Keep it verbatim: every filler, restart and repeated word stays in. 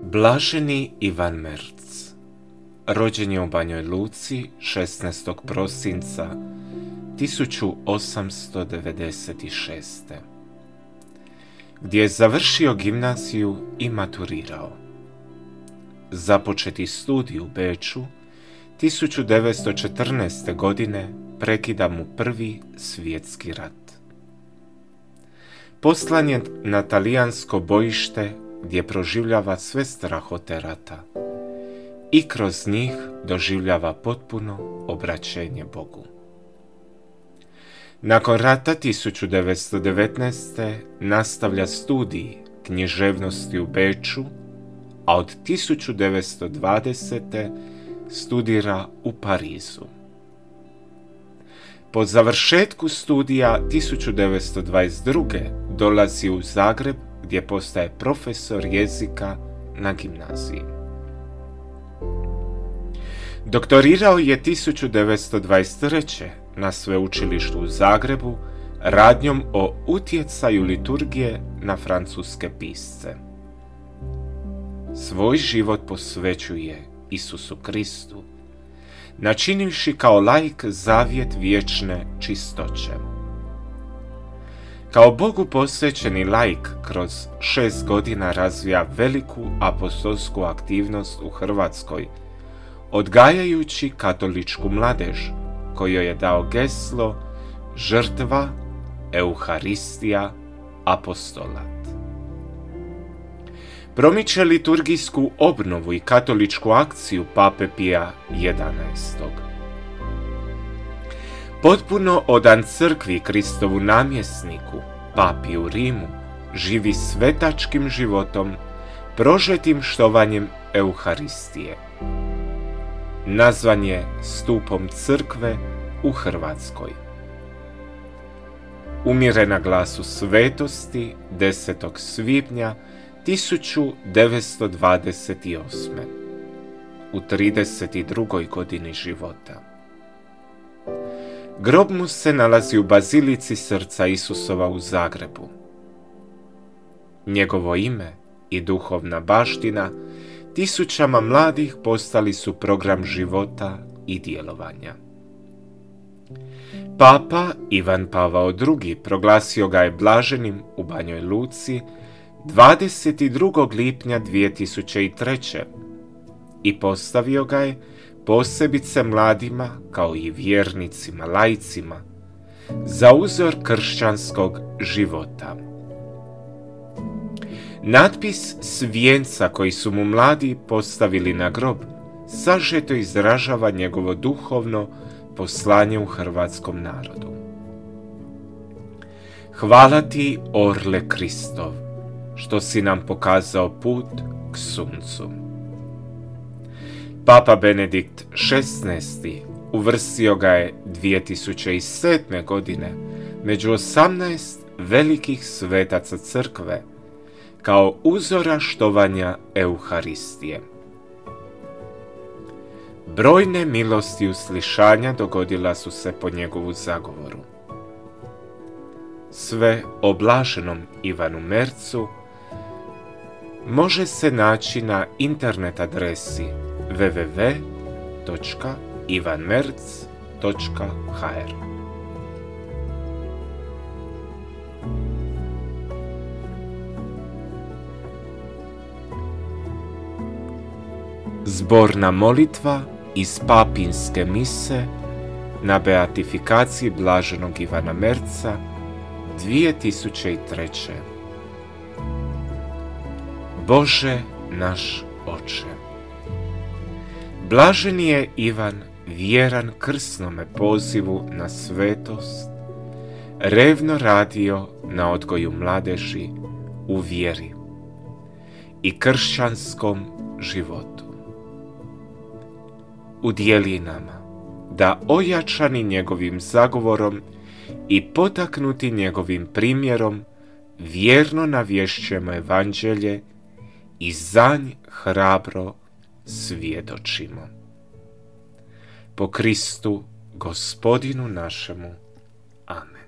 Blaženi Ivan Merc rođen je u Banjoj Luci šesnaestog prosinca tisuću osamsto devedeset šeste. gdje je završio gimnaziju i maturirao. Započeti studij u Beču tisuću devetsto četrnaeste. godine prekida mu Prvi svjetski rat. Poslan je na talijansko bojište gdje proživljava sve strahote rata i kroz njih doživljava potpuno obraćenje Bogu. Nakon rata tisuću devetsto devetnaeste. nastavlja studij književnosti u Beču, a od tisuću devetsto dvadesete. studira u Parizu. Po završetku studija tisuću devetsto dvadeset druge. dolazi u Zagreb gdje postaje profesor jezika na gimnaziji. Doktorirao je tisuću devetsto dvadeset treće. na sveučilištu u Zagrebu radnjom o utjecaju liturgije na francuske pisce. Svoj život posvećuje Isusu Kristu, načinivši kao laik zavjet vječne čistoće. Kao Bogu posvećeni laik kroz šest godina razvija veliku apostolsku aktivnost u Hrvatskoj, odgajajući katoličku mladež, kojoj je dao geslo žrtva, Euharistija, apostolat. Promiče liturgijsku obnovu i katoličku akciju Pape Pija jedanaestog. Potpuno odan crkvi i Kristovu namjesniku, Papi u Rimu, živi svetačkim životom, prožetim štovanjem Euharistije. Nazvan je stupom crkve u Hrvatskoj. Umire na glasu svetosti desetog svibnja tisuću devetsto dvadeset osme. u trideset drugoj godini života. Grob mu se nalazi u Bazilici Srca Isusova u Zagrebu. Njegovo ime i duhovna baština tisućama mladih postali su program života i djelovanja. Papa Ivan Pavao drugi. proglasio ga je blaženim u Banjoj Luci dvadeset drugog lipnja dvije tisuće treće. i postavio ga je posebice mladima, kao i vjernicima, laicima, za uzor kršćanskog života. Natpis s vijenca koji su mu mladi postavili na grob sažeto izražava njegovo duhovno poslanje u hrvatskom narodu. Hvala ti, orle Kristov, što si nam pokazao put k suncu. Papa Benedikt šesnaesti. uvrstio ga je dvije tisuće sedme. godine među osamnaest velikih svetaca crkve kao uzora štovanja Euharistije. Brojne milosti uslišanja dogodila su se po njegovu zagovoru. Sve o blaženom Ivanu Mercu može se naći na internet adresi w w w točka ivan merc točka h r. Zborna molitva iz papinske mise na beatifikaciji blaženog Ivana Merca dvije tisuće treće. Bože naš Oče, blaženi je Ivan vjeran krsnome pozivu na svetost, revno radio na odgoju mladeži u vjeri i kršćanskom životu. Udjeli nama da ojačani njegovim zagovorom i potaknuti njegovim primjerom vjerno navješćujemo evanđelje i za nj hrabro svjedočimo. Po Kristu, Gospodinu našemu. Amen.